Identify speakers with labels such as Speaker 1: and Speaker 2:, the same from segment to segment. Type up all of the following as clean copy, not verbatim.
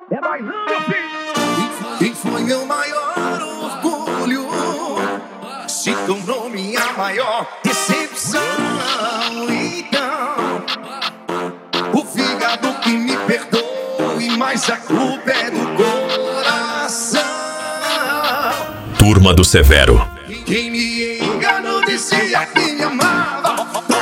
Speaker 1: É bailando, filho.
Speaker 2: Quem foi meu maior orgulho se tornou minha maior decepção. Então, o fígado que me perdoe, mas a culpa é do coração.
Speaker 3: Turma do Severo.
Speaker 2: Quem me enganou dizia que me amava.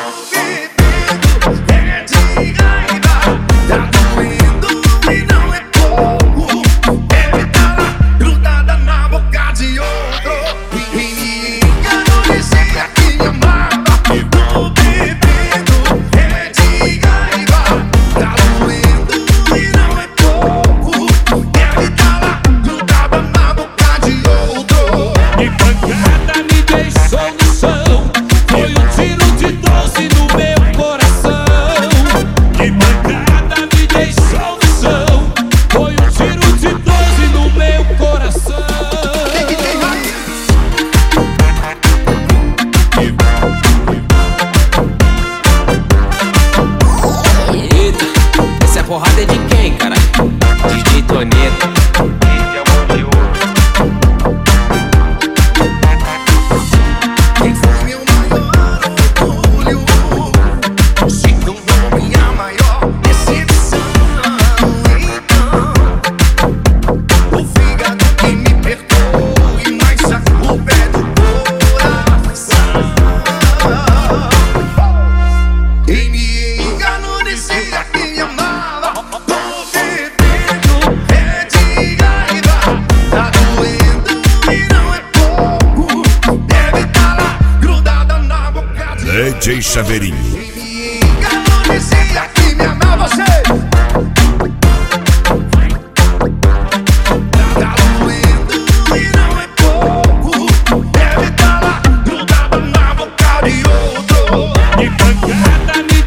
Speaker 4: Porrada é de quem, cara? DJ Toneto. Esse é o bom de ouro.
Speaker 2: Quem foi meu maior orgulho se tornou minha maior decepção. Então, o fígado que me perdoe, mas a culpa é do coração. Quem me enganou dizia que me amava.
Speaker 3: DJ Chaveirinho.
Speaker 2: Me enganou, dizia que me amava, você. Tá doendo e não é pouco. Deve tá lá grudada na boca de outro.
Speaker 1: De pancada me